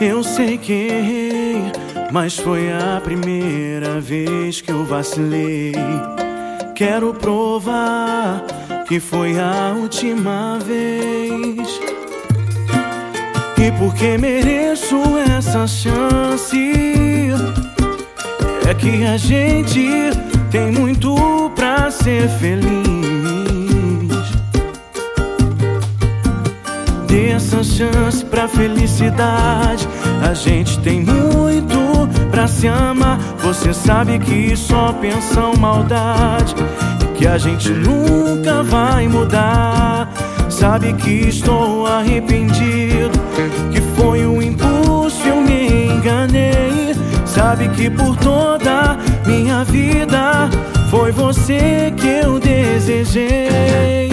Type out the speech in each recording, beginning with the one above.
Eu sei que errei, mas foi a primeira vez que eu vacilei. Quero provar que foi a última vez. E porque mereço essa chance, é que a gente tem muito pra ser feliz. Dê essa chance pra felicidade. A gente tem muito pra se amar. Você sabe que só pensam maldade e que a gente nunca vai mudar. Sabe que estou arrependido, que foi um impulso, eu me enganei. Sabe que por toda minha vida foi você que eu desejei.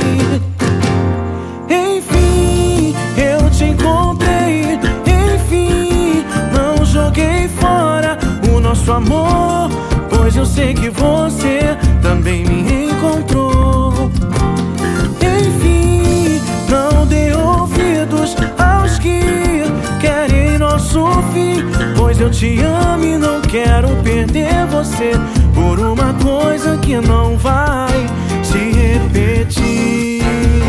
Enfim, eu te encontrei. Enfim, não joguei fora o nosso amor, pois eu sei que você também me encontrou. Enfim, não dê ouvidos aos que querem nosso fim, pois eu te amo e não quero perder você por uma coisa que não vai se repetir.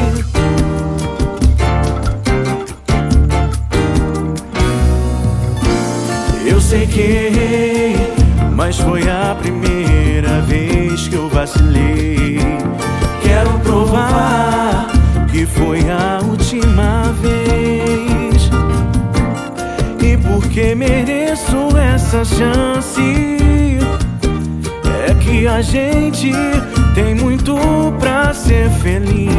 Eu sei que errei, mas foi a primeira vez que eu vacilei. Quero provar que foi a última vez. E porque mereço essa chance, é que a gente tem muito pra ser feliz.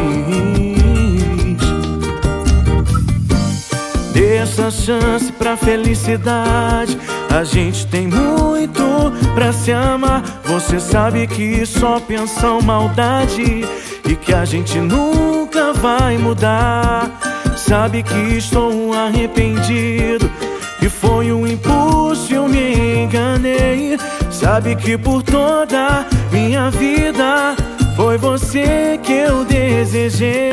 Dê essa chance pra felicidade. A gente tem muito pra se amar. Você sabe que só pensam maldade e que a gente nunca vai mudar. Sabe que estou arrependido, que foi um impulso, eu me enganei. Sabe que por toda minha vida foi você que eu desejei.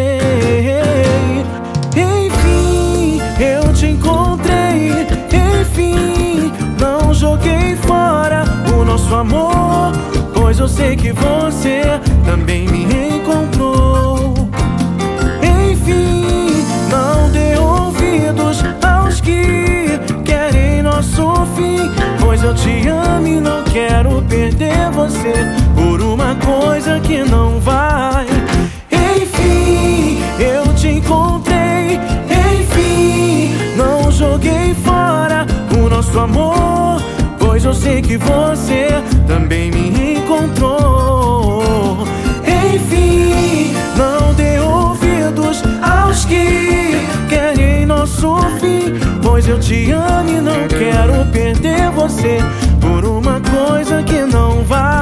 Enfim, eu te encontrei. Enfim, não joguei fora o nosso amor, pois eu sei que você também me encontrou. Enfim, não dê ouvidos aos que querem nosso fim, pois eu te amo e não quero perder você por uma coisa que não vai. Enfim, eu te encontrei. Enfim, não joguei fora o nosso amor, pois eu sei que você também me encontrou. Enfim, não dê ouvidos aos que querem nosso fim, pois eu te amo e não quero perder você por uma coisa que não vai